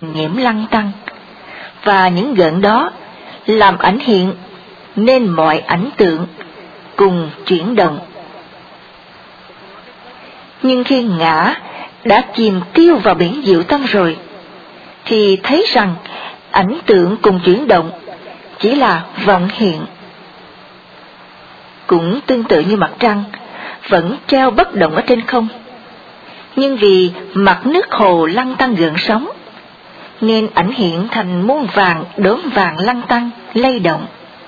nhiễm lăng tăng, và những gợn đó làm ảnh hiện nên mọi ảnh tượng cùng chuyển động. Nhưng khi ngã đã chìm tiêu vào biển diệu tâm rồi, thì thấy rằng ảnh tượng cùng chuyển động chỉ là vọng hiện. Cũng tương tự như mặt trăng vẫn treo bất động ở trên không, nhưng vì mặt nước hồ lăn tăn gợn sóng, nên ảnh hiện thành muôn vàng đốm vàng lăn tăn lay động.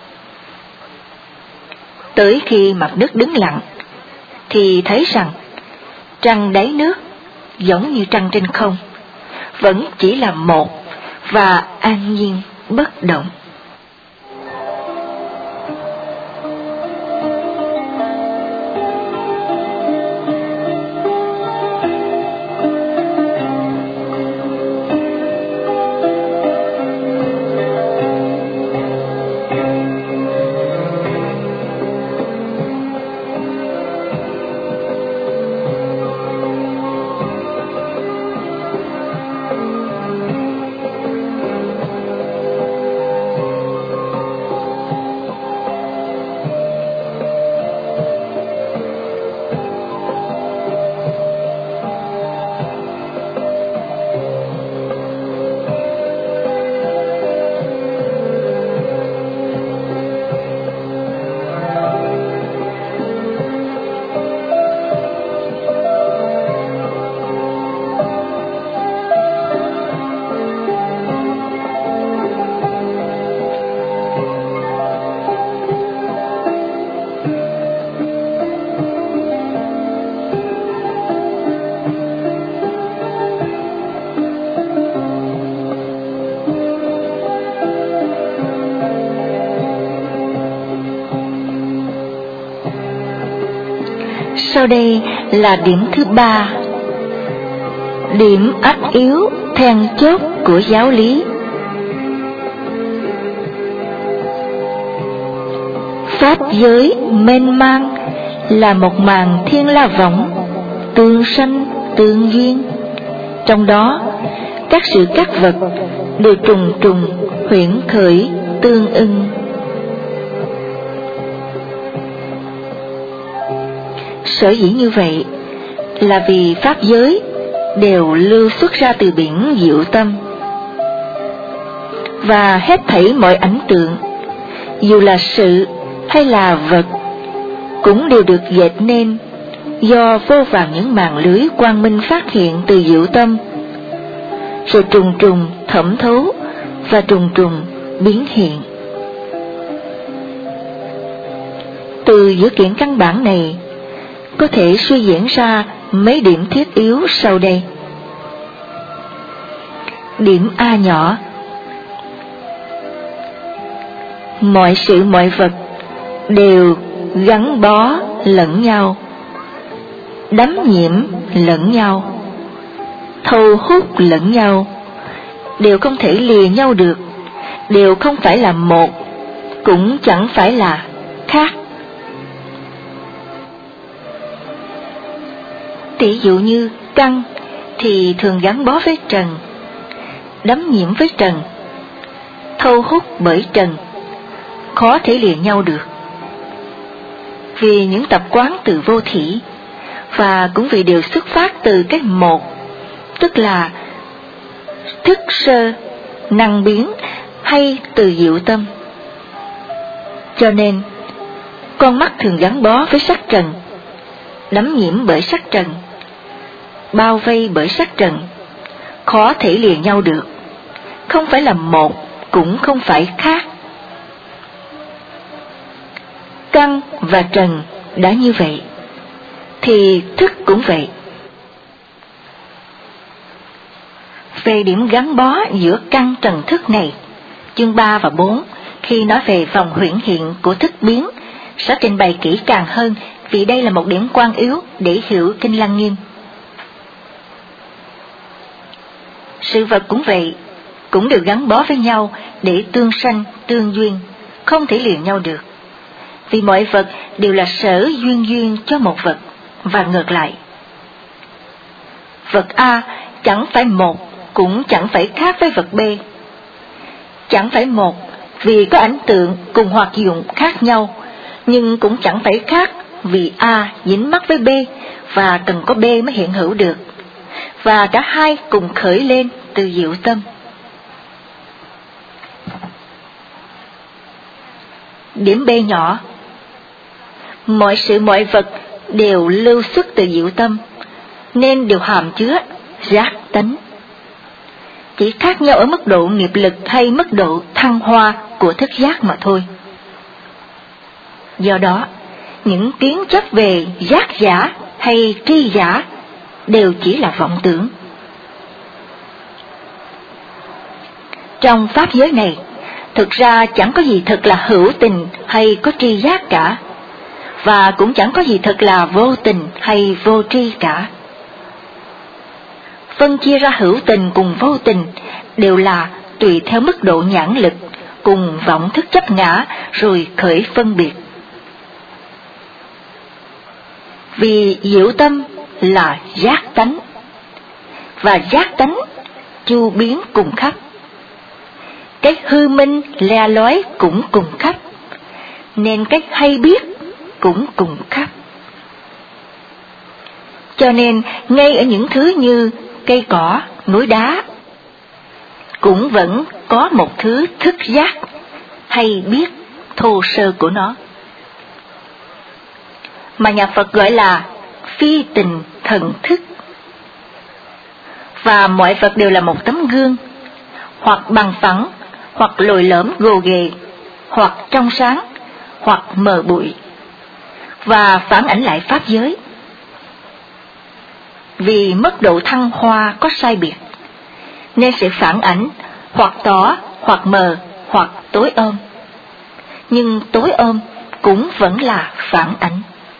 Tới khi mặt nước đứng lặng, thì thấy rằng trăng đáy nước giống như trăng trên không, vẫn chỉ là một và an nhiên bất động. Sau đây là điểm thứ 3, điểm ách yếu then chốt của giáo lý. Pháp giới mênh mang là một màn thiên la võng, tương sanh tương duyên. Trong đó, các sự các vật đều trùng trùng huyễn khởi tương ưng. Sở dĩ như vậy là vì pháp giới đều lưu xuất ra từ biển diệu tâm, và hết thảy mọi ảnh tượng, dù là sự hay là vật, cũng đều được dệt nên do vô vàn những màn lưới quang minh phát hiện từ diệu tâm, rồi trùng trùng thẩm thấu và trùng trùng biến hiện. Từ dữ kiện căn bản này có thể suy diễn ra mấy điểm thiết yếu sau đây. Điểm A nhỏ: mọi sự mọi vật đều gắn bó lẫn nhau, đắm nhiễm lẫn nhau, thâu hút lẫn nhau, đều không thể lìa nhau được, đều không phải là một, cũng chẳng phải là khác. Tỷ dụ như căn thì thường gắn bó với trần, đắm nhiễm với trần, thâu hút bởi trần, khó thể lìa nhau được. Vì những tập quán từ vô thỉ, và cũng vì đều xuất phát từ cái một, tức là thức sơ, năng biến hay từ diệu tâm. Cho nên, con mắt thường gắn bó với sắc trần, đắm nhiễm bởi sắc trần, bao vây bởi sắc trần, khó thể lìa nhau được, không phải là một, cũng không phải khác. Căn và trần đã như vậy, thì thức cũng vậy. Về điểm gắn bó giữa căn trần thức này, chương 3 và 4, khi nói về vòng huyễn hiện của thức biến, sẽ trình bày kỹ càng hơn, vì đây là một điểm quan yếu để hiểu Kinh Lăng Nghiêm. Sự vật cũng vậy, cũng đều gắn bó với nhau để tương sanh, tương duyên, không thể lìa nhau được. Vì mọi vật đều là sở duyên cho một vật, và ngược lại. Vật A chẳng phải một, cũng chẳng phải khác với vật B. Chẳng phải một vì có ảnh tượng cùng hoạt dụng khác nhau, nhưng cũng chẳng phải khác vì A dính mắc với B và cần có B mới hiện hữu được, và cả hai cùng khởi lên từ diệu tâm. Điểm B nhỏ. Mọi sự mọi vật đều lưu xuất từ diệu tâm, nên đều hàm chứa giác tánh. Chỉ khác nhau ở mức độ nghiệp lực hay mức độ thăng hoa của thức giác mà thôi. Do đó, những kiến chấp về giác giả hay tri giả đều chỉ là vọng tưởng. Trong pháp giới này, thực ra chẳng có gì thật là hữu tình hay có tri giác cả, và cũng chẳng có gì thật là vô tình hay vô tri cả. Phân chia ra hữu tình cùng vô tình đều là tùy theo mức độ nhãn lực cùng vọng thức chấp ngã rồi khởi phân biệt. Vì diệu tâm là giác tánh, và giác tánh chu biến cùng khắp. Cái hư minh le lói cũng cùng khắp, nên cái hay biết cũng cùng khắp. Cho nên ngay ở những thứ như cây cỏ, núi đá, cũng vẫn có một thứ thức giác hay biết thô sơ của nó, mà nhà Phật gọi là phi tình thần thức. Và mọi vật đều là một tấm gương, hoặc bằng phẳng, hoặc lồi lõm gồ ghề, hoặc trong sáng, hoặc mờ bụi, và phản ảnh lại pháp giới. Vì mức độ thăng hoa có sai biệt, nên sẽ phản ảnh hoặc tỏ, hoặc mờ, hoặc tối ôm. Nhưng tối ôm cũng vẫn là phản ảnh.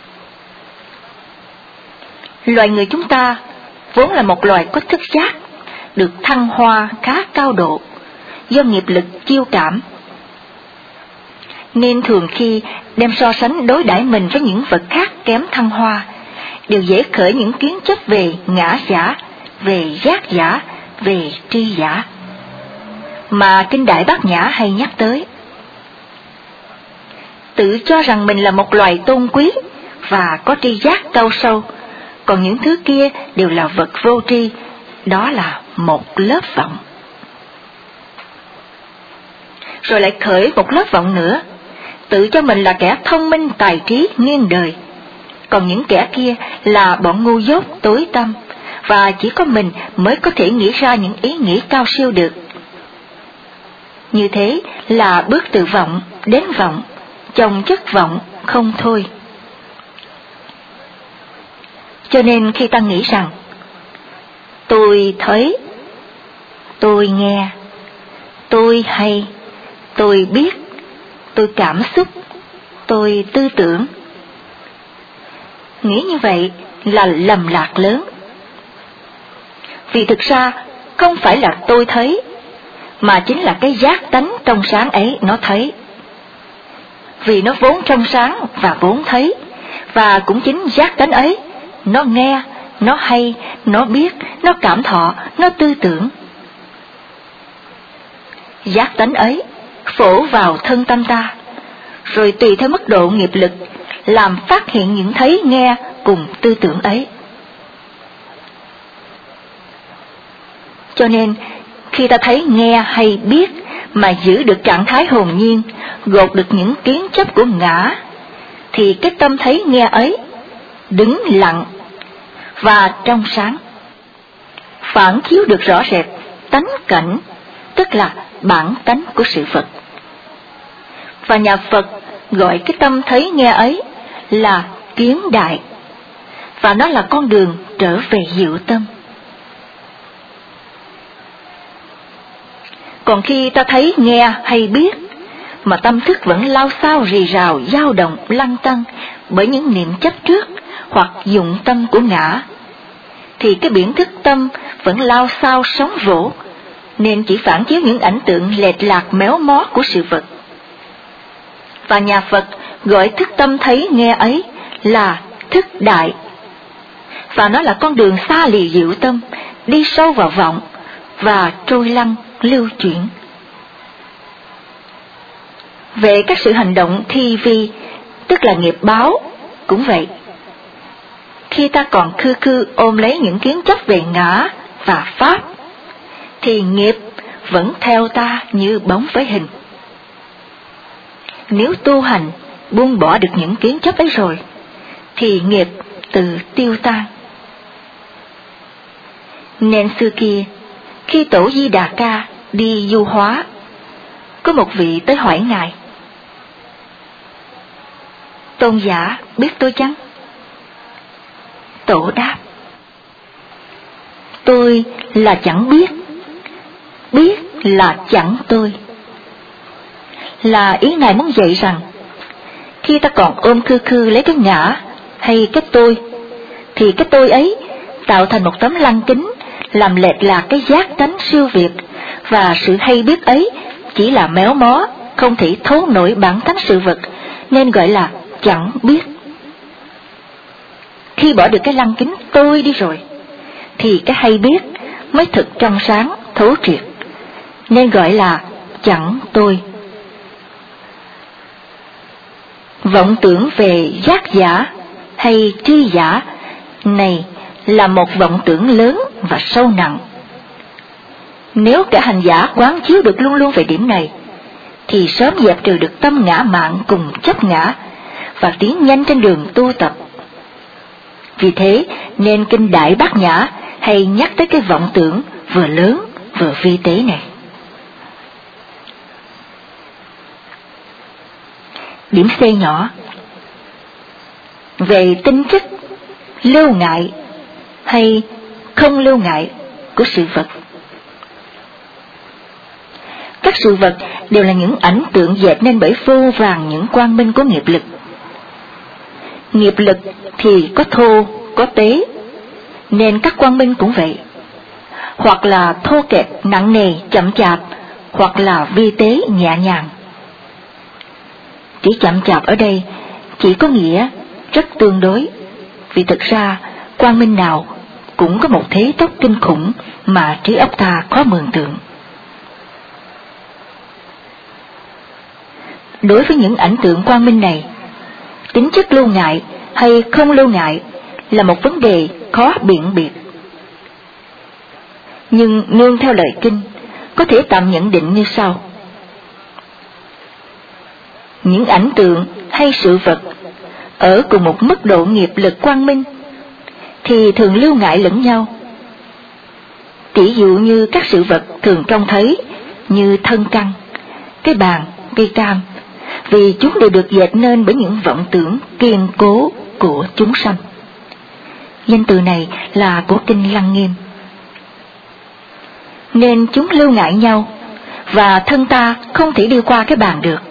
Loài người chúng ta vốn là một loài có thức giác, được thăng hoa khá cao độ do nghiệp lực chiêu cảm, nên thường khi đem so sánh đối đãi mình với những vật khác kém thăng hoa, đều dễ khởi những kiến chấp về ngã giả, về giác giả, về tri giả, mà Kinh Đại Bát Nhã hay nhắc tới. Tự cho rằng mình là một loài tôn quý và có tri giác cao sâu, còn những thứ kia đều là vật vô tri, đó là một lớp vọng. Rồi lại khởi một lớp vọng nữa, tự cho mình là kẻ thông minh tài trí nghiêng đời, còn những kẻ kia là bọn ngu dốt tối tăm, và chỉ có mình mới có thể nghĩ ra những ý nghĩ cao siêu được. Như thế là bước từ vọng đến vọng, chồng chất vọng không thôi. Cho nên khi ta nghĩ rằng tôi thấy, tôi nghe, tôi hay, tôi biết, tôi cảm xúc, tôi tư tưởng, nghĩ như vậy là lầm lạc lớn. Vì thực ra không phải là tôi thấy, mà chính là cái giác tánh trong sáng ấy nó thấy. Vì nó vốn trong sáng và vốn thấy, và cũng chính giác tánh ấy nó nghe, nó hay, nó biết, nó cảm thọ, nó tư tưởng. Giác tánh ấy phổ vào thân tâm ta, rồi tùy theo mức độ nghiệp lực làm phát hiện những thấy nghe cùng tư tưởng ấy. Cho nên khi ta thấy nghe hay biết mà giữ được trạng thái hồn nhiên, gột được những kiến chấp của ngã, thì cái tâm thấy nghe ấy đứng lặng và trong sáng, phản chiếu được rõ rệt tánh cảnh, tức là bản tánh của sự vật. Và nhà Phật gọi cái tâm thấy nghe ấy là kiến đại, và nó là con đường trở về diệu tâm. Còn khi ta thấy nghe hay biết, mà tâm thức vẫn lao xao rì rào, dao động, lăn tăn bởi những niệm chấp trước hoặc dụng tâm của ngã, thì cái biển thức tâm vẫn lao xao sóng vỗ, nên chỉ phản chiếu những ảnh tượng lệch lạc méo mó của sự vật. Và nhà Phật gọi thức tâm thấy nghe ấy là thức đại, và nó là con đường xa lìa diệu tâm, đi sâu vào vọng, và trôi lăn lưu chuyển. Về các sự hành động thi vi, tức là nghiệp báo, cũng vậy. Khi ta còn khư khư ôm lấy những kiến chấp về ngã và pháp, thì nghiệp vẫn theo ta như bóng với hình. Nếu tu hành buông bỏ được những kiến chấp ấy rồi, thì nghiệp tự tiêu tan. Nên xưa kia, khi Tổ Di Đà Ca đi du hóa, có một vị tới hỏi Ngài: Tôn giả biết tôi chăng? Tổ đáp: Tôi là chẳng biết, biết là chẳng tôi. Là ý Ngài muốn dạy rằng, khi ta còn ôm khư khư lấy cái ngã hay cái tôi, thì cái tôi ấy tạo thành một tấm lăng kính, làm lệch lạc cái giác tánh siêu việt, và sự hay biết ấy chỉ là méo mó, không thể thấu nổi bản tánh sự vật, nên gọi là chẳng biết. Khi bỏ được cái lăng kính tôi đi rồi, thì cái hay biết mới thực trong sáng, thấu triệt, nên gọi là chẳng tôi. Vọng tưởng về giác giả hay tri giả này là một vọng tưởng lớn và sâu nặng. Nếu cả hành giả quán chiếu được luôn luôn về điểm này, thì sớm dẹp trừ được tâm ngã mạn cùng chấp ngã và tiến nhanh trên đường tu tập. Vì thế nên kinh Đại Bát Nhã hay nhắc tới cái vọng tưởng vừa lớn vừa vi tế này. Điểm C nhỏ về tính chất lưu ngại hay không lưu ngại của sự vật. Các sự vật đều là những ảnh tượng dệt nên bởi vô vàn những quang minh của nghiệp lực. Nghiệp lực thì có thô, có tế, nên các quang minh cũng vậy. Hoặc là thô kệch, nặng nề, chậm chạp, hoặc là vi tế, nhẹ nhàng. Chỉ chậm chạp ở đây chỉ có nghĩa rất tương đối, vì thực ra quang minh nào cũng có một thế tốc kinh khủng mà trí óc ta khó mường tượng. Đối với những ảnh tượng quang minh này, tính chất lưu ngại hay không lưu ngại là một vấn đề khó biện biệt. Nhưng nương theo lời kinh, có thể tạm nhận định như sau. Những ảnh tượng hay sự vật ở cùng một mức độ nghiệp lực quang minh thì thường lưu ngại lẫn nhau. Tỷ dụ như các sự vật thường trông thấy như thân căn, cái bàn, cây cam, vì chúng đều được dệt nên bởi những vọng tưởng kiên cố của chúng sanh. Danh từ này là của kinh Lăng Nghiêm. Nên chúng lưu ngại nhau, và thân ta không thể đi qua cái bàn được.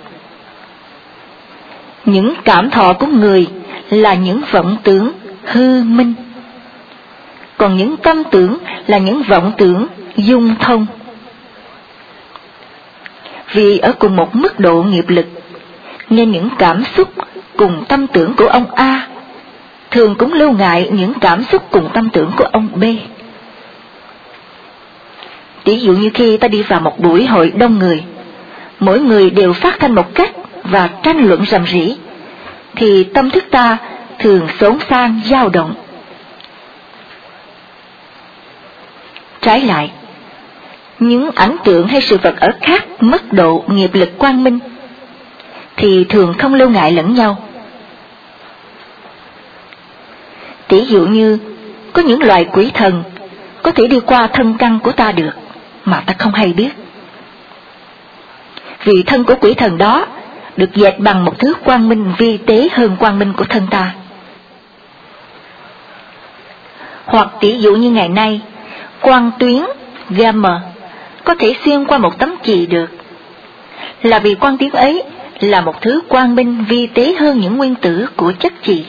Những cảm thọ của người là những vọng tưởng hư minh, còn những tâm tưởng là những vọng tưởng dung thông. Vì ở cùng một mức độ nghiệp lực, nên những cảm xúc cùng tâm tưởng của ông A thường cũng lưu ngại những cảm xúc cùng tâm tưởng của ông B. Ví dụ như khi ta đi vào một buổi hội đông người, mỗi người đều phát thanh một cách và tranh luận rầm rĩ, thì tâm thức ta thường xốn sang dao động. Trái lại, những ảnh tượng hay sự vật ở khác mức độ nghiệp lực quang minh thì thường không lưu ngại lẫn nhau. Tỷ dụ như có những loài quỷ thần có thể đi qua thân căn của ta được mà ta không hay biết, vì thân của quỷ thần đó được dệt bằng một thứ quang minh vi tế hơn quang minh của thân ta. Hoặc tỷ dụ như ngày nay, quang tuyến gamma có thể xuyên qua một tấm chì được, là vì quang tuyến ấy là một thứ quang minh vi tế hơn những nguyên tử của chất chì.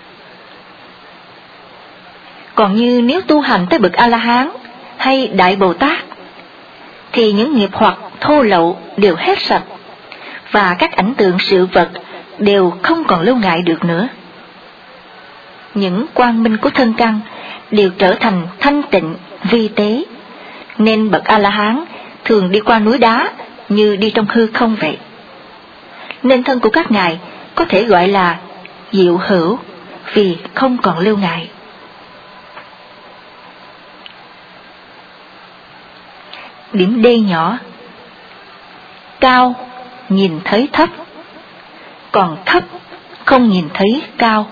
Còn như nếu tu hành tới bậc A-la-hán hay Đại Bồ Tát, thì những nghiệp hoặc thô lậu đều hết sạch, và các ảnh tượng sự vật đều không còn lưu ngại được nữa. Những quang minh của thân căn đều trở thành thanh tịnh, vi tế, nên bậc A-la-hán thường đi qua núi đá như đi trong hư không vậy. Nên thân của các ngài có thể gọi là diệu hữu vì không còn lưu ngại. Điểm D nhỏ: cao nhìn thấy thấp, còn thấp không nhìn thấy cao.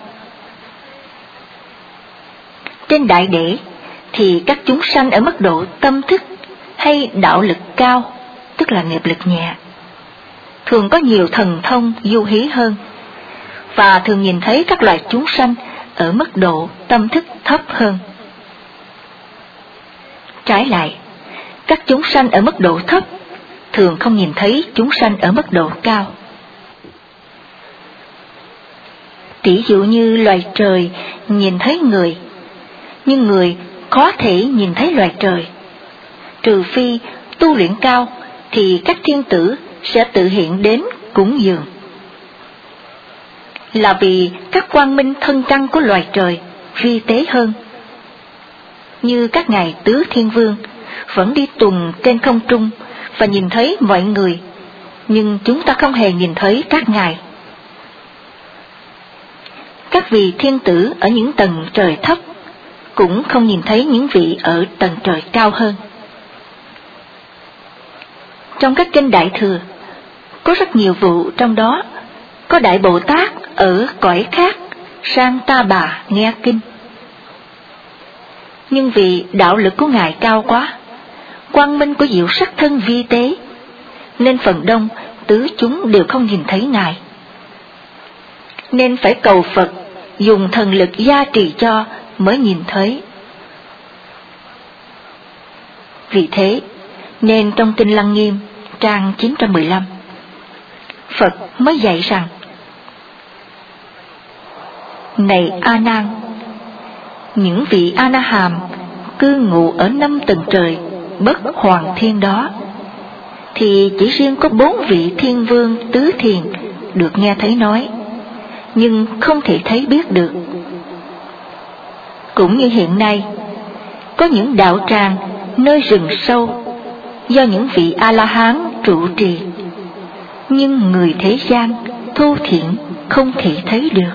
Trên đại để thì các chúng sanh ở mức độ tâm thức hay đạo lực cao, tức là nghiệp lực nhẹ, thường có nhiều thần thông du hí hơn, và thường nhìn thấy các loài chúng sanh ở mức độ tâm thức thấp hơn. Trái lại, các chúng sanh ở mức độ thấp thường không nhìn thấy chúng sanh ở mức độ cao. Tỷ dụ như loài trời nhìn thấy người, nhưng người khó thể nhìn thấy loài trời. Trừ phi tu luyện cao thì các thiên tử sẽ tự hiện đến cúng dường. Là vì các quang minh thân căn của loài trời vi tế hơn. Như các ngài Tứ Thiên Vương vẫn đi tuần trên không trung và nhìn thấy mọi người, nhưng chúng ta không hề nhìn thấy các ngài. Các vị thiên tử ở những tầng trời thấp cũng không nhìn thấy những vị ở tầng trời cao hơn. Trong các kinh Đại Thừa, có rất nhiều vụ trong đó có Đại Bồ Tát ở cõi khác sang Ta Bà nghe kinh. Nhưng vì đạo lực của ngài cao quá, quang minh của diệu sắc thân vi tế, nên phần đông tứ chúng đều không nhìn thấy ngài. Nên phải cầu Phật dùng thần lực gia trì cho mới nhìn thấy. Vì thế, nên trong Kinh Lăng Nghiêm, trang 915, Phật mới dạy rằng: Này A Nan, những vị A Na Hàm cư ngụ ở 5 tầng trời bất hoàng thiên đó, thì chỉ riêng có 4 vị thiên vương tứ thiền được nghe thấy nói, nhưng không thể thấy biết được. Cũng như hiện nay, có những đạo tràng nơi rừng sâu do những vị A-la-hán trụ trì, nhưng người thế gian thô thiển không thể thấy được.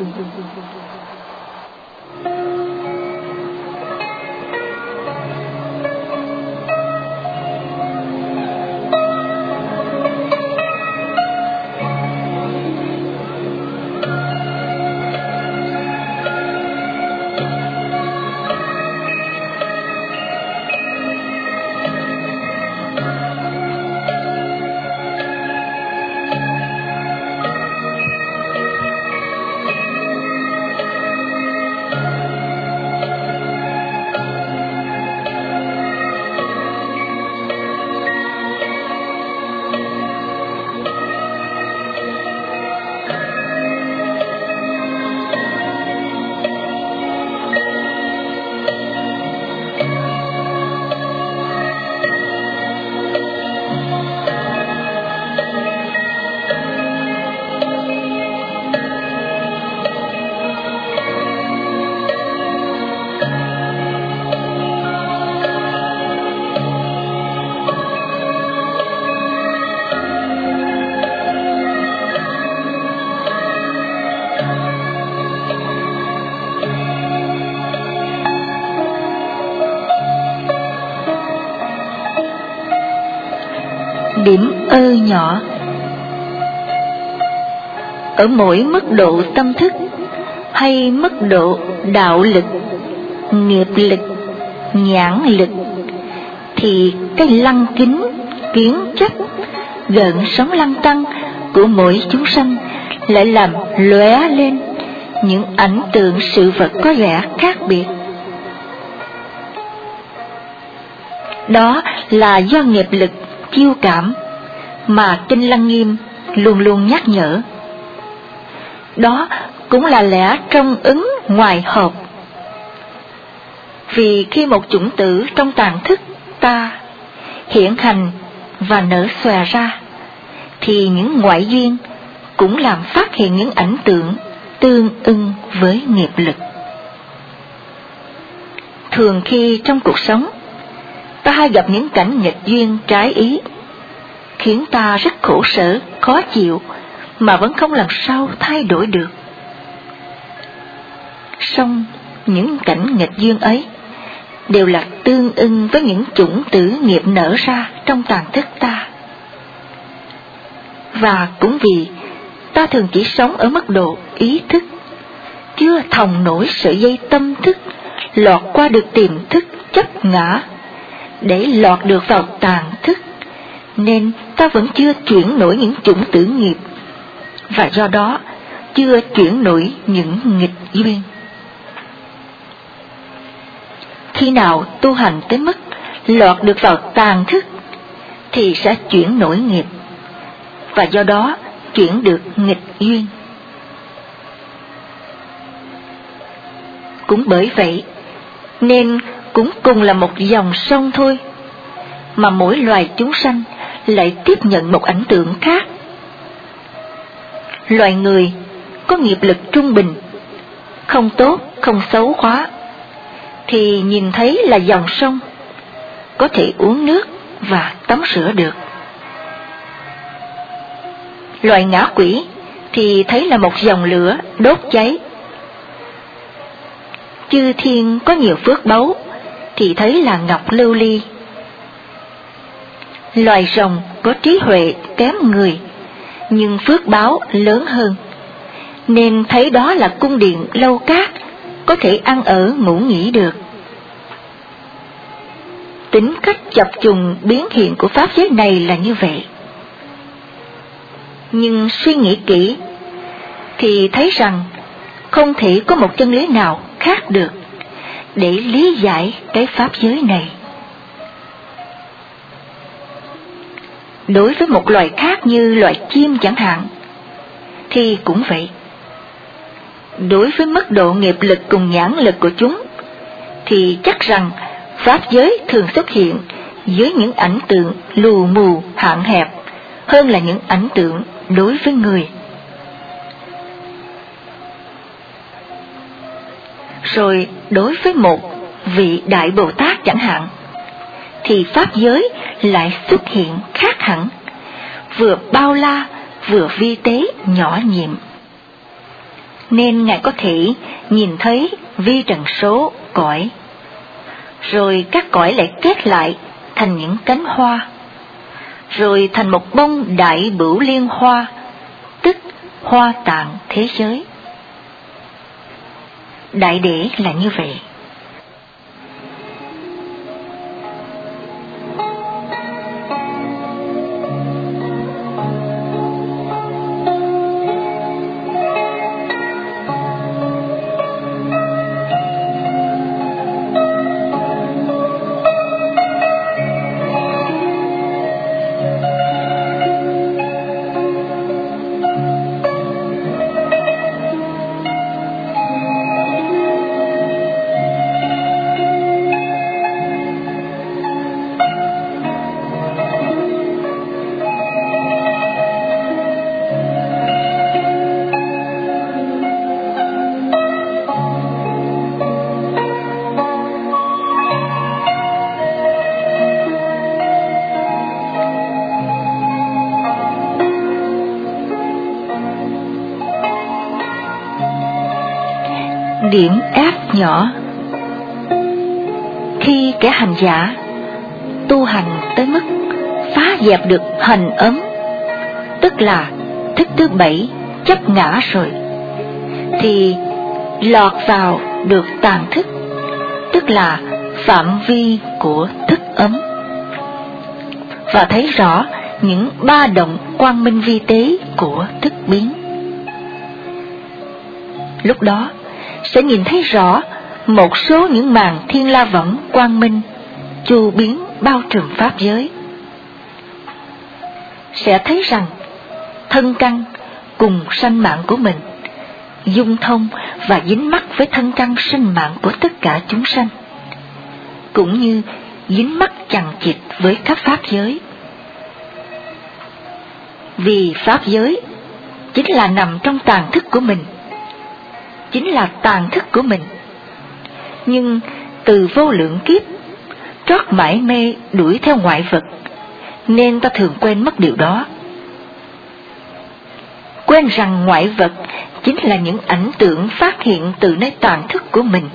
Điểm ơ nhỏ: ở mỗi mức độ tâm thức hay mức độ đạo lực, nghiệp lực, nhãn lực, thì cái lăng kính, kiến chấp, gợn sóng lăng tăng của mỗi chúng sanh lại làm lóe lên những ảnh tượng sự vật có vẻ khác biệt. Đó là do nghiệp lực chiêu cảm mà Kinh Lăng Nghiêm luôn luôn nhắc nhở. Đó cũng là lẽ trong ứng ngoài hợp. Vì khi một chủng tử trong tàng thức ta hiện hành và nở xòe ra, thì những ngoại duyên cũng làm phát hiện những ảnh tượng tương ưng với nghiệp lực. Thường khi trong cuộc sống, ta hay gặp những cảnh nghịch duyên trái ý, khiến ta rất khổ sở, khó chịu, mà vẫn không làm sao thay đổi được. Song những cảnh nghịch duyên ấy đều là tương ưng với những chủng tử nghiệp nở ra trong tàng thức ta. Và cũng vì ta thường chỉ sống ở mức độ ý thức, chưa thòng nổi sợi dây tâm thức lọt qua được tiềm thức chấp ngã để lọt được vào tàng thức, nên ta vẫn chưa chuyển nổi những chủng tử nghiệp, và do đó chưa chuyển nổi những nghịch duyên. Khi nào tu hành tới mức lọt được vào tàng thức thì sẽ chuyển nổi nghiệp, và do đó chuyển được nghịch duyên. Cũng bởi vậy nên cũng cùng là một dòng sông thôi, mà mỗi loài chúng sanh lại tiếp nhận một ảnh tượng khác. Loài người có nghiệp lực trung bình, không tốt, không xấu quá, thì nhìn thấy là dòng sông, có thể uống nước và tắm rửa được. Loài ngã quỷ thì thấy là một dòng lửa đốt cháy. Chư thiên có nhiều phước báu thì thấy là ngọc lưu ly. Loài rồng có trí huệ kém người, nhưng phước báu lớn hơn, nên thấy đó là cung điện lâu cát, có thể ăn ở ngủ nghỉ được. Tính cách chập trùng biến hiện của pháp giới này là như vậy. Nhưng suy nghĩ kỹ thì thấy rằng không thể có một chân lý nào khác được để lý giải cái pháp giới này. Đối với một loài khác như loài chim chẳng hạn, thì cũng vậy. Đối với mức độ nghiệp lực cùng nhãn lực của chúng, thì chắc rằng pháp giới thường xuất hiện dưới những ảnh tượng lù mù hạn hẹp hơn là những ảnh tượng đối với người. Rồi đối với một vị Đại Bồ Tát chẳng hạn, thì pháp giới lại xuất hiện khác hẳn, vừa bao la vừa vi tế nhỏ nhiệm. Nên Ngài có thể nhìn thấy vi trần số cõi, rồi các cõi lại kết lại thành những cánh hoa, rồi thành một bông đại bửu liên hoa, tức hoa tạng thế giới. Đại để là như vậy. Điểm ác nhỏ. Khi kẻ hành giả tu hành tới mức phá dẹp được hành ấm, tức là thức thứ 7 chấp ngã rồi, thì lọt vào được tàng thức, tức là phạm vi của thức ấm, và thấy rõ những ba động quang minh vi tế của thức biến. Lúc đó sẽ nhìn thấy rõ một số những màn thiên la võng quang minh chu biến bao trùm pháp giới. Sẽ thấy rằng thân căn cùng sanh mạng của mình dung thông và dính mắc với thân căn sinh mạng của tất cả chúng sanh, cũng như dính mắc chằng chịt với các pháp giới. Vì pháp giới chính là nằm trong tàng thức của mình, chính là tàng thức của mình. Nhưng từ vô lượng kiếp, trót mải mê đuổi theo ngoại vật, nên ta thường quên mất điều đó. Quên rằng ngoại vật chính là những ảnh tượng phát hiện từ nơi tàng thức của mình.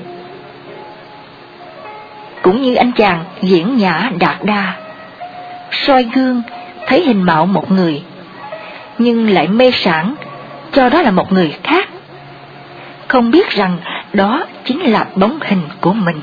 Cũng như anh chàng diễn nhã Đạt Đa, soi gương thấy hình mạo một người, nhưng lại mê sảng cho đó là một người khác, không biết rằng đó chính là bóng hình của mình.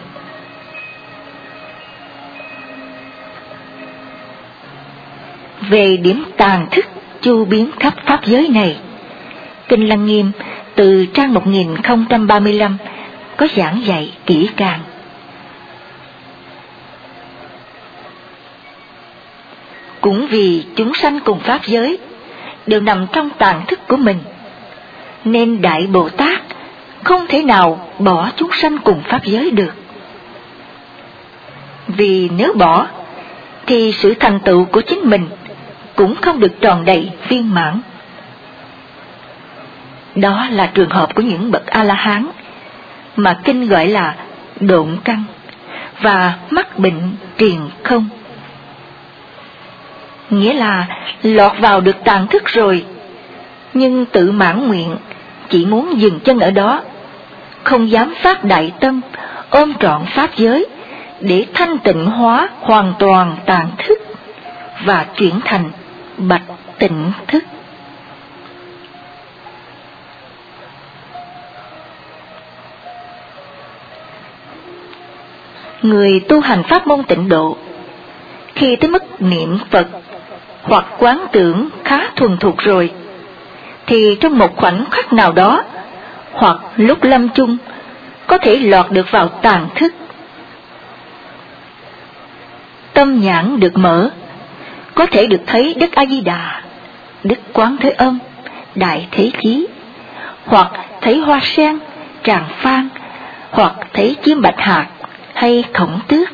Về điểm tàng thức chu biến khắp pháp giới này, Kinh Lăng Nghiêm từ trang 1035 có giảng dạy kỹ càng. Cũng vì chúng sanh cùng pháp giới đều nằm trong tàng thức của mình, nên Đại Bồ Tát không thể nào bỏ chúng sanh cùng pháp giới được. Vì nếu bỏ, thì sự thành tựu của chính mình cũng không được tròn đầy viên mãn. Đó là trường hợp của những bậc A-la-hán mà Kinh gọi là độn căn và mắc bệnh triền không. Nghĩa là lọt vào được tàng thức rồi, nhưng tự mãn nguyện, chỉ muốn dừng chân ở đó, không dám phát đại tâm, ôm trọn pháp giới, để thanh tịnh hóa hoàn toàn tàng thức, và chuyển thành bạch tịnh thức. Người tu hành pháp môn tịnh độ, khi tới mức niệm Phật hoặc quán tưởng khá thuần thục rồi, thì trong một khoảnh khắc nào đó, hoặc lúc lâm chung, có thể lọt được vào tàng thức. Tâm nhãn được mở, có thể được thấy Đức A Di Đà, Đức Quán Thế Âm, Đại Thế Chí, hoặc thấy hoa sen, tràng phan, hoặc thấy chim bạch hạc hay Khổng Tước.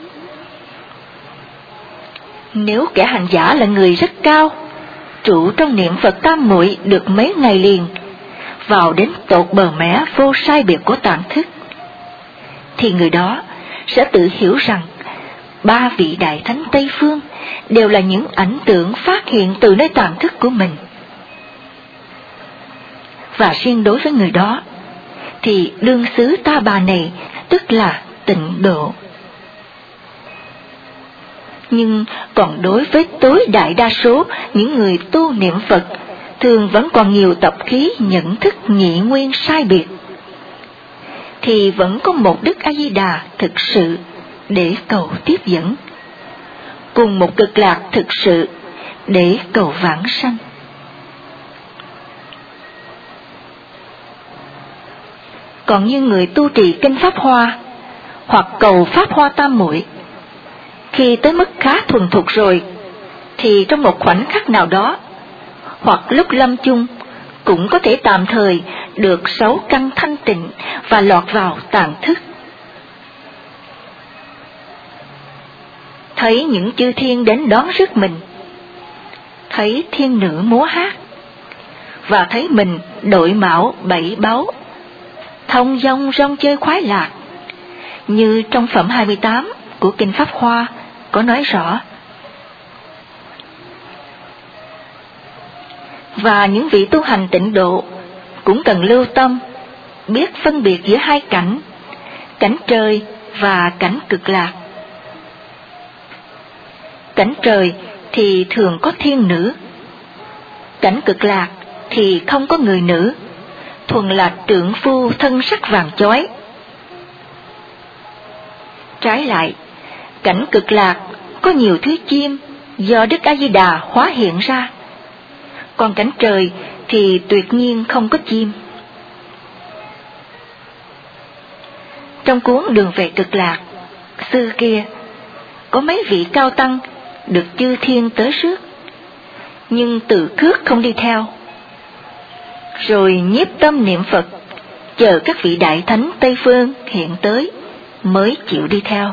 Nếu kẻ hành giả là người rất cao, trụ trong niệm Phật tam muội được mấy ngày liền, vào đến tột bờ mẻ vô sai biệt của tàng thức, thì người đó sẽ tự hiểu rằng ba vị đại thánh Tây Phương đều là những ảnh tượng phát hiện từ nơi tàng thức của mình. Và riêng đối với người đó, thì đương xứ Ta Bà này tức là tịnh độ. Nhưng còn đối với tối đại đa số những người tu niệm Phật, thường vẫn còn nhiều tập khí nhận thức nhị nguyên sai biệt, thì vẫn có một Đức A Di Đà thực sự để cầu tiếp dẫn, cùng một cực lạc thực sự để cầu vãng sanh. Còn như người tu trì kinh Pháp Hoa hoặc cầu Pháp Hoa tam muội, khi tới mức khá thuần thục rồi, thì trong một khoảnh khắc nào đó, hoặc lúc lâm chung, cũng có thể tạm thời được 6 căn thanh tịnh và lọt vào tàng thức. Thấy những chư thiên đến đón rước mình, thấy thiên nữ múa hát, và thấy mình đội mạo bảy báu, thông dong rong chơi khoái lạc, như trong phẩm 28 của Kinh Pháp Hoa có nói rõ. Và những vị tu hành tịnh độ cũng cần lưu tâm, biết phân biệt giữa hai cảnh, cảnh trời và cảnh cực lạc. Cảnh trời thì thường có thiên nữ, cảnh cực lạc thì không có người nữ, thuần là trượng phu thân sắc vàng chói. Trái lại, cảnh cực lạc có nhiều thứ chim do Đức A Di Đà hóa hiện ra, còn cảnh trời thì tuyệt nhiên không có chim. Trong cuốn Đường về Cực Lạc, xưa kia có mấy vị cao tăng được chư thiên tới rước, nhưng tự cước không đi theo, rồi nhiếp tâm niệm Phật, chờ các vị đại thánh Tây Phương hiện tới mới chịu đi theo.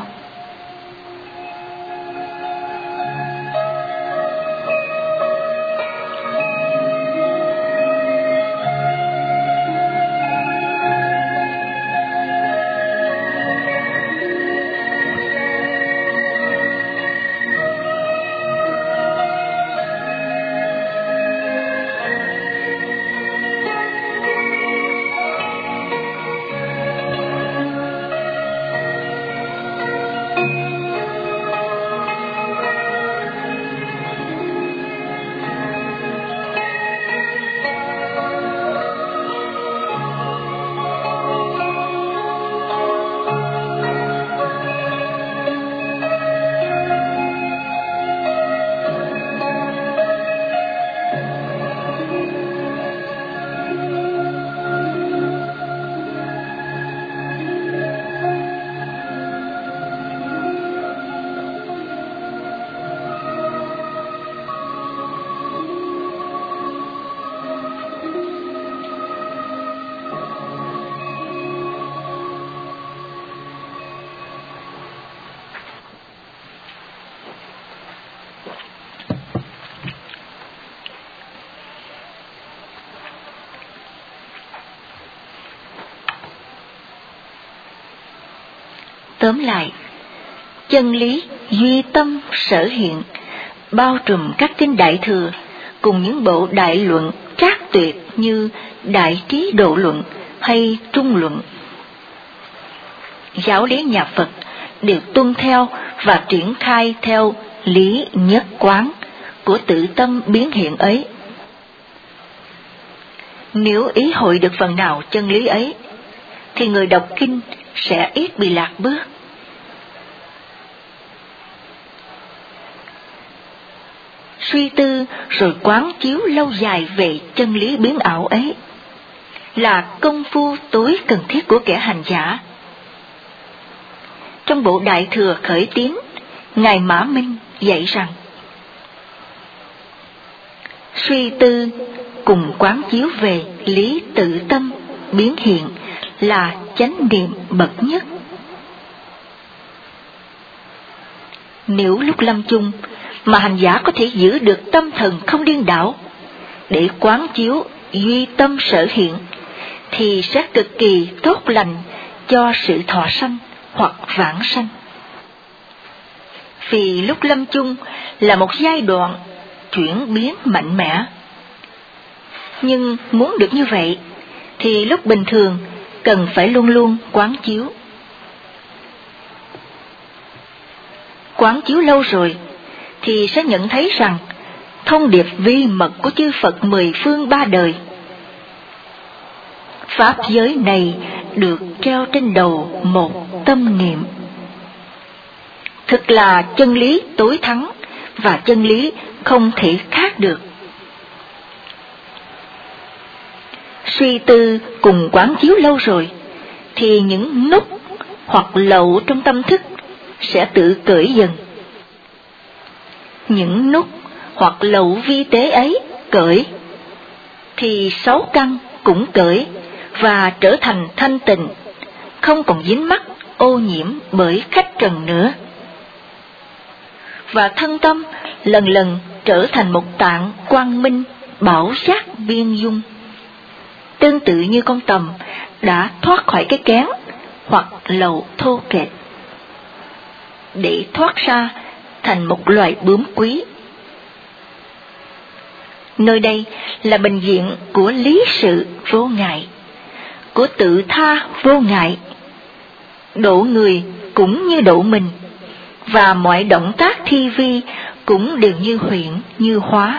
Tóm lại, chân lý duy tâm sở hiện bao trùm các kinh Đại Thừa cùng những bộ đại luận trác tuyệt như Đại Trí Độ Luận hay Trung Luận. Giáo lý nhà Phật đều tuân theo và triển khai theo lý nhất quán của tự tâm biến hiện ấy. Nếu ý hội được phần nào chân lý ấy, thì người đọc kinh sẽ ít bị lạc bước. Suy tư rồi quán chiếu lâu dài về chân lý biến ảo ấy là công phu tối cần thiết của kẻ hành giả. Trong bộ Đại Thừa Khởi Tín, Ngài Mã Minh dạy rằng, suy tư cùng quán chiếu về lý tự tâm biến hiện là chánh niệm bậc nhất. Nếu lúc lâm chung mà hành giả có thể giữ được tâm thần không điên đảo để quán chiếu duy tâm sở hiện, thì sẽ cực kỳ tốt lành cho sự thọ sanh hoặc vãng sanh. Vì lúc lâm chung là một giai đoạn chuyển biến mạnh mẽ. Nhưng muốn được như vậy, thì lúc bình thường cần phải luôn luôn quán chiếu. Quán chiếu lâu rồi, thì sẽ nhận thấy rằng thông điệp vi mật của chư Phật mười phương ba đời. Pháp giới này được treo trên đầu một tâm niệm. Thực là chân lý tối thắng và chân lý không thể khác được. Suy tư cùng quán chiếu lâu rồi, thì những nút hoặc lậu trong tâm thức sẽ tự cởi dần. Những nút hoặc lậu vi tế ấy cởi, thì sáu căn cũng cởi và trở thành thanh tịnh, không còn dính mắc ô nhiễm bởi khách trần nữa. Và thân tâm lần lần trở thành một tạng quang minh bảo giác viên dung, tương tự như con tầm đã thoát khỏi cái kén hoặc lậu thô kệch, để thoát ra thành một loài bướm quý. Nơi đây là bệnh viện của lý sự vô ngại, của tự tha vô ngại, độ người cũng như độ mình, và mọi động tác thi vi cũng đều như huyễn như hóa.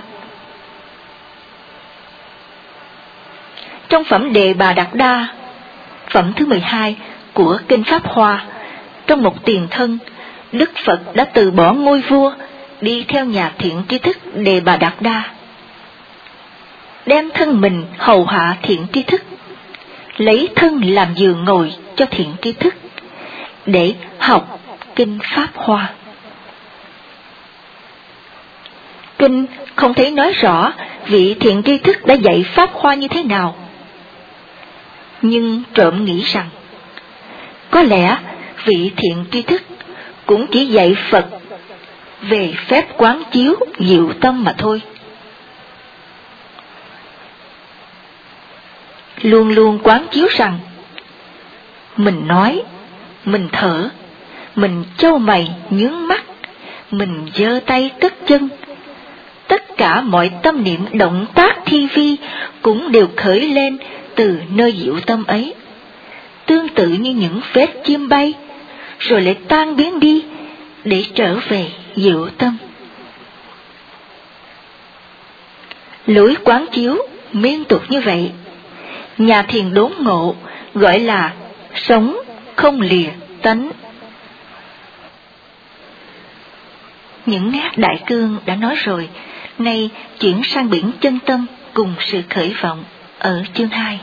Trong phẩm Đề Bà Đạt Đa, phẩm thứ 12 của Kinh Pháp Hoa, trong một tiền thân, Đức Phật đã từ bỏ ngôi vua, đi theo nhà thiện tri thức Đề Bà Đạt Đa, đem thân mình hầu hạ thiện tri thức, lấy thân làm giường ngồi cho thiện tri thức, để học Kinh Pháp Hoa. Kinh không thấy nói rõ vị thiện tri thức đã dạy Pháp Hoa như thế nào, nhưng trộm nghĩ rằng có lẽ vị thiện tri thức cũng chỉ dạy Phật về phép quán chiếu diệu tâm mà thôi. Luôn luôn quán chiếu rằng mình nói, mình thở, mình chau mày nhướng mắt, mình giơ tay cất chân, tất cả mọi tâm niệm động tác thi vi cũng đều khởi lên từ nơi diệu tâm ấy, tương tự như những vết chim bay, rồi lại tan biến đi để trở về diệu tâm. Lối quán chiếu liên tục như vậy, nhà thiền đốn ngộ gọi là sống không lìa tánh. Những nét đại cương đã nói rồi, nay chuyển sang biển chân tâm cùng sự khởi vọng ở chương 2.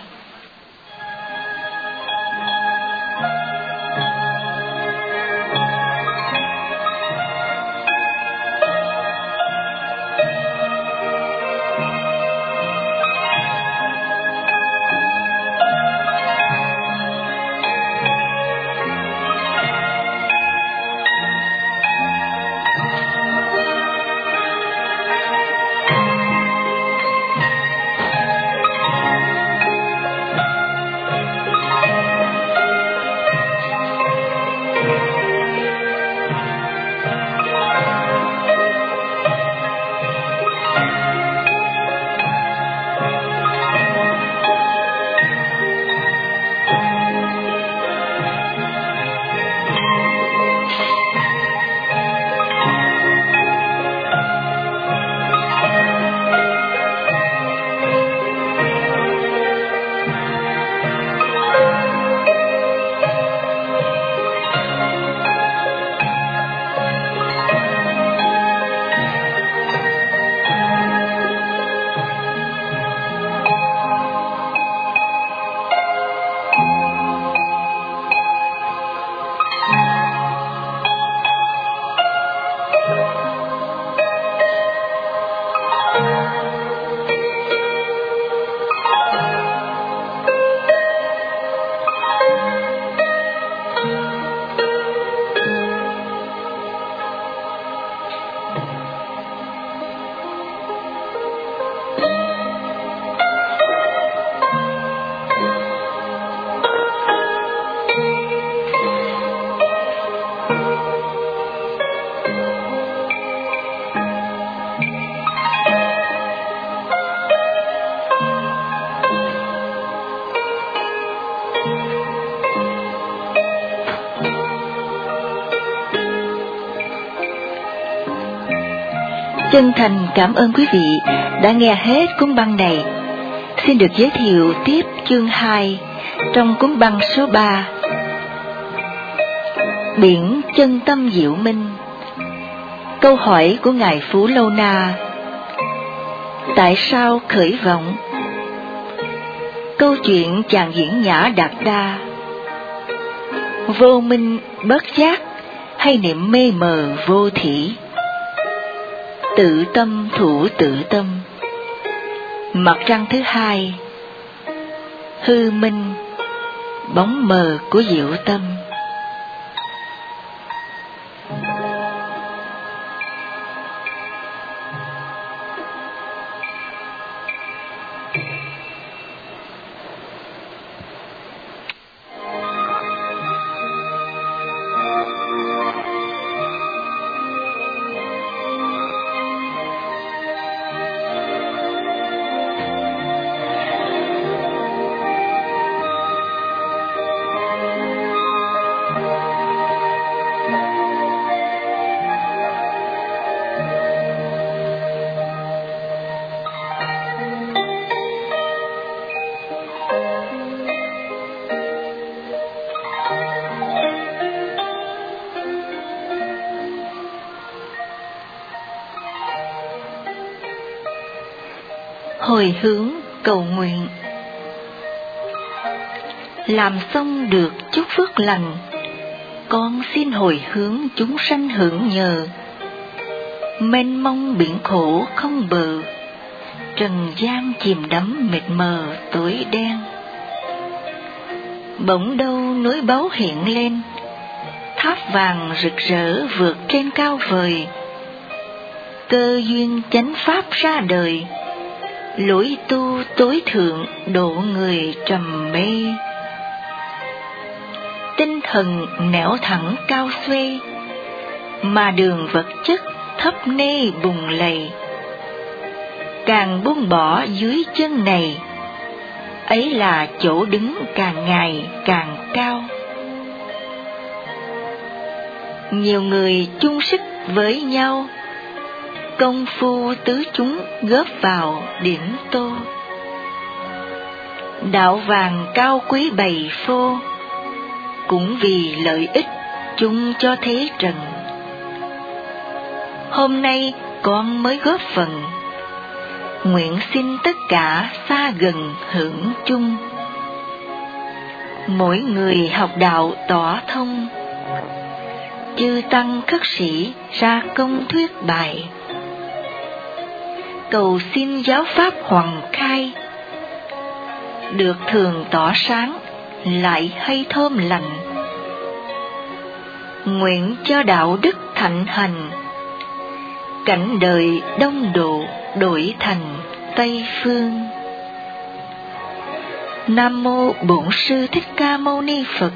Chân thành cảm ơn quý vị đã nghe hết cuốn băng này. Xin được giới thiệu tiếp chương 2 trong cuốn băng số 3. Biển chân tâm diệu minh. Câu hỏi của Ngài Phú Lâu Na: tại sao khởi vọng? Câu chuyện chàng diễn Nhã Đạt Đa. Vô minh bất giác hay niệm mê mờ vô thỉ? Tự tâm thủ tự tâm. Mặt trăng thứ hai. Hư minh, bóng mờ của diệu tâm. Hồi hướng cầu nguyện. Làm xong được chút phước lành, con xin hồi hướng chúng sanh hưởng nhờ. Mênh mông biển khổ không bờ, trần gian chìm đắm mịt mờ tối đen. Bỗng đâu núi báu hiện lên, tháp vàng rực rỡ vượt trên cao vời. Cơ duyên chánh pháp ra đời, lối tu tối thượng độ người trầm mê. Tinh thần nẻo thẳng cao xuê, mà đường vật chất thấp nê bùng lầy. Càng buông bỏ dưới chân này, ấy là chỗ đứng càng ngày càng cao. Nhiều người chung sức với nhau, công phu tứ chúng góp vào điểm tô. Đạo vàng cao quý bày phô, cũng vì lợi ích chung cho thế trần. Hôm nay con mới góp phần, nguyện xin tất cả xa gần hưởng chung. Mỗi người học đạo tỏ thông, chư tăng khất sĩ ra công thuyết bài. Cầu xin giáo pháp hoàng khai, được thường tỏ sáng lại hay thơm lành. Nguyện cho đạo đức thạnh hành, cảnh đời đông độ đổi thành Tây Phương. Nam mô Bổn Sư Thích Ca Mâu Ni Phật.